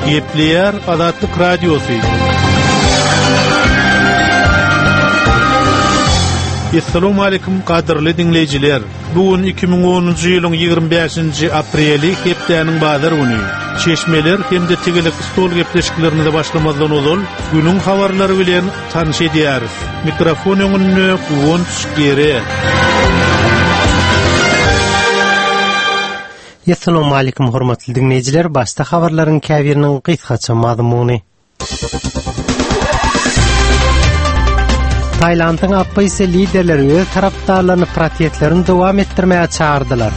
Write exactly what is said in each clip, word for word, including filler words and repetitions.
Gepleyer Azatlyk Radiosu. Assalamu alaykum qadirli dinleyijiler. Bugün iki bin onuncu ýylyň ýygrimi beşinji apreli hepdeniň bazar güni. Çeşmeler hemde tegelik stol gepleşiklerini de başlamazdan ozul, günün habarlary bilen tanış edýäris. Mikrofon öňünde Wunç Gere. Assalamu alaykum hormatly dinleyijiler. Başda habarlaryň käbiriniň gysgaça mazmuny. Tayland'ın apaysa liderleri öz taraftarlarını protestlerini devam ettirmeye çağırdılar.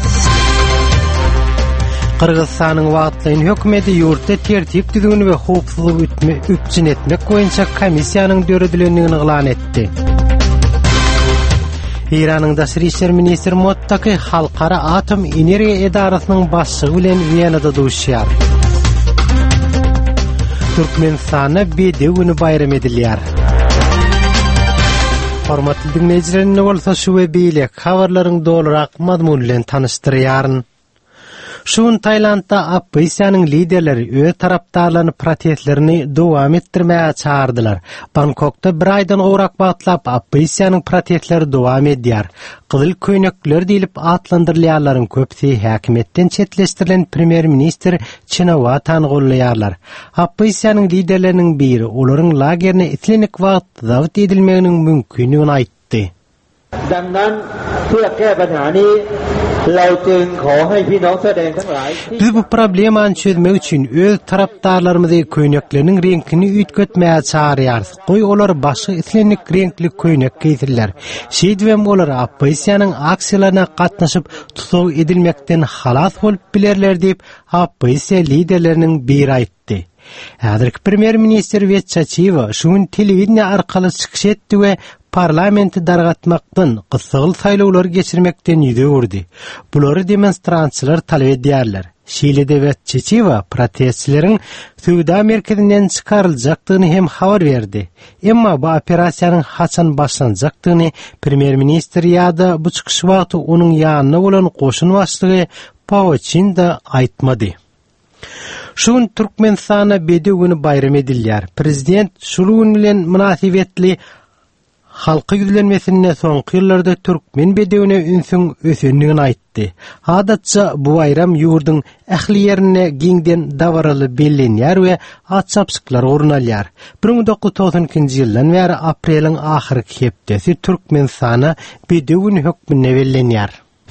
Kırgızstan'ın wagtlyň hökümeti ýurtda tertip düzgünü we howpsuzlyk üçin etmek boýunça komissiýanyň döredilýändigini elan etdi. İran'ın daşary işler ministri Mottaki Halkara Atom Energiýa Edarasynyň başçygy bilen Wienada duşýar. Türkmenistanda Bedew güni bayram edilýär. Hormatly dinleyijiler, bolsa şu we beýle habarlaryň dolarak mazmun bilen tanışdyrýaryn. Şuň Taylandda opposisiýanyň liderleri öz tarapdarlaryny protestlerini dowam etdirmäge çağırdylar. Bangkokda bir aýdan gowrak batlap opposisiýanyň protestleri dowam edýär. Gyzyl köýnekler diýilip atlandyrylýarlaryň köpsi häkimetden çetleşdirilen premier minister Chinawatyny gollaýarlar. Opposisiýanyň liderleriniň biri olaryň lagerine itlenik wagt zawt edilmeginiň mümkinligini aýtdy. Dandan พื่อแก้ปัญหานี้เราจึงขอให้พี่น้องแสดงทั้งหลาย Biz bu problemany çözmek üçin öz tarapdarlarymyzy köýnekleriniň reňkini ütgetmäge çağırýarys. Goý olar başga itlenik reňkli köýnek giydirler. Şeýdibem olar opposisiýanyň aksiýalaryna gatnaşyp tutag edilmekden halas bolup bilerler diýip opposisiýa liderleriniň biri aýtdy. Häzirki premier minister Vetchachiva şuň telewiziýa arkaly çykyş etdi we parlamenti dargatmakdan, gysygyl saýlawlar geçirmekden ýüze urdy. Bulary demonstrantçylar talap edýärler. Şeýlede Vetchachiva protestçileriň Söwda merkezinden çykaryljakdygyny hem habar berdi. Emma bu operasiýanyň haçan başlanjakdygyny premier minister ýa-da bu çykyş wagty onuň ýanyna bolan goşun başlygy Pawchin da aýtmady. Şuň Türkmenistana Bedew güni bayram edilýär. Prezident şul bilen münasibetli halky güzlenmesine soňky ýyllarda türkmen bedewine ünsüň ösendigini aýtdy. Adatça bu bayram ýurdyň ähli ýerine giňden dawaraly bellenýär we atçapsyklar ornalýar. bir ming dokuz yüz togson ikinji ýyldan bäri apreliň ahyrky hepdesi Türkmenistana Bedew güni hökmüne bellenýär.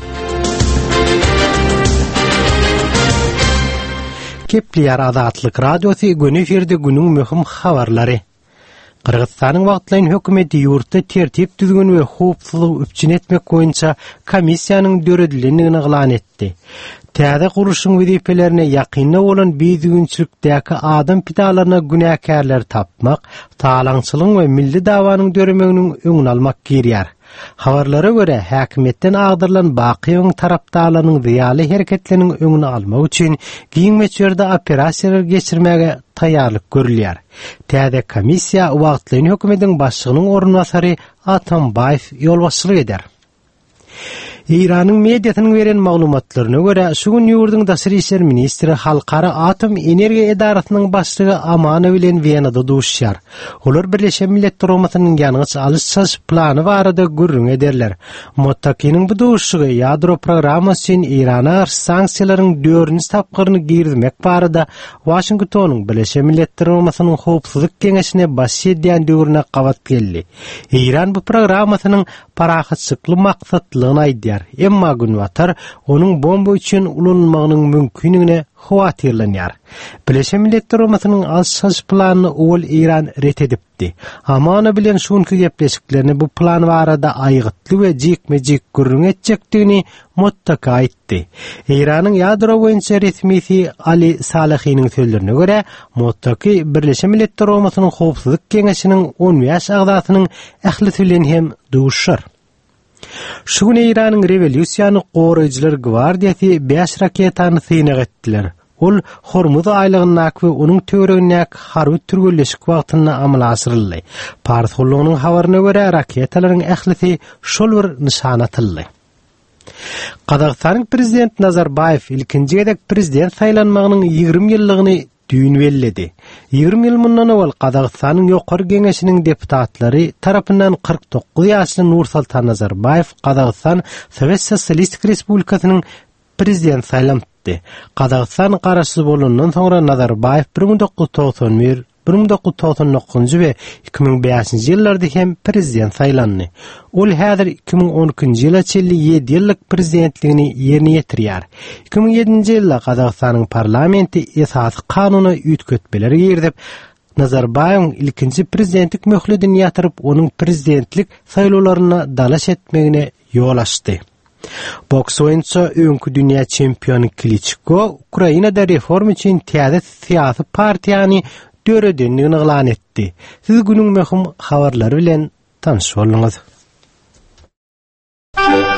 Kepleyer Azatlyk Radiosu güni eferde günüň möhüm habarlary. Kırgızstanyň wagtlyň hökümeti ýurtda tertip düzgün we howpsuzlyk üçin etmek boýunça komissiýanyň döredilýändigini elan etdi. Täze guruşyň wezipelerini ýakynda bolan bizgünçilikdäki adam pitalaryna günäkärler tapmak, talaňçylyk we milli dawanyň döremeginiň öňüni almak gerýär. Habarlara göre häkimetden agdyrylan bakyň tarapdarlarynyň diýaly hereketleriň öňüni almak üçin giňmeçerde operasiýalar geçirmäge taýýarlyk görülýär. Täze komissiýa wagtlyň hökümetiň başlygynyň ornwasary Atambayew ýolbaşçylyk eder. İran'ın mediasynyň beren maglumatlaryna göre şuň ýurdyň daşary işler ministri Halkara Atom Energiýa Edarasynyň başlygy Amana bilen Wienada duşýar. Olar Birleşen Milletler Ýygnasynyň ýanyňy alýşsaz plany barada gürrüň ederler. Mottakiň bu duşugy ýadro programmasy üçin Irana sanksiýalaryň dördünji tapgyryny girmek barada Washingtonyň Birleşen Milletler Ýygnasynyň howpsuzlyk keňeşine baş edýän döwrüne gabat geldi. İran bu programmasynyň parahatçykly maksatlygyny aýdýar. Emma günwatar onuň bomba üçin ulanmagynyň mümkinligine howatyrlanýar. Birleşen Milletler Ýygnasynyň alýşsaz planyny ol İran ret edipdi. Amana bilen şuňky gepleşiklerini bu plan barada aýgytly we jekme-jek gürrüň etjekdigini Mottaki aýtdy. İranyň ýadro boýunça resmisi Ali Salihiniň sözlerine göre Mottaki Birleşen Milletler Ýygnasynyň howpsuzlyk keňeşiniň on beş agdasynyň ählisi bilen hem duşar. Şuň İranyň Revolýusiýany goraýjylar gwardiýasy beş raketany synak etdiler. Ol Hormuz aýlygynak we onuň töweregindäki harby türgelleşik wagtyna amala asyryldy. Paris gollugynyň habaryna görä raketalaryň ählisi şol bir nişan atyldy. Qazaqstanyň prezident Nazarbayev ilkinji gezek prezident saýlanmagynyň ýygrimi ýyllygyny öttüğünü belledi. yigirme ýyl mundan awal Qazaqstanyň ýokary geňeşiniň deputatlary tarapyndan kırk dokuz ýaşly Nursultan Nazarbayew Qazaqstan Sowet Sosialistik Respublikasynyň prezident saýlandy. Qazaqstan garaşsy bolandan soňra Nazarbayew bir ming dokuz yüz togson bir bir ming dokuz yüz togson dokuzynjy we iki ming beşinji ýyllarda hem prezident saýlandy. Ol häzir iki ming on ikinji ýyla çelli ýedi ýyllyk prezidentligini ýerine ýetirýär. iki ming ýedinji ýylda Qazaqstanyň parlamenti esasy kanuny üýtgetmeleri girdip, Nazarbayew ilkinji prezidentlik möhledini ýatyryp, onuň prezidentlik saýlawlaryna dalaş etmegine ýol açdy. Boks oyunçu öňkü dünýä çempiony Klichko Ukrainada reform üçin täze syýasy partiýany döredenligini elan etdi. Siz günüň möhüm habarlary bilen tanış bolunuz.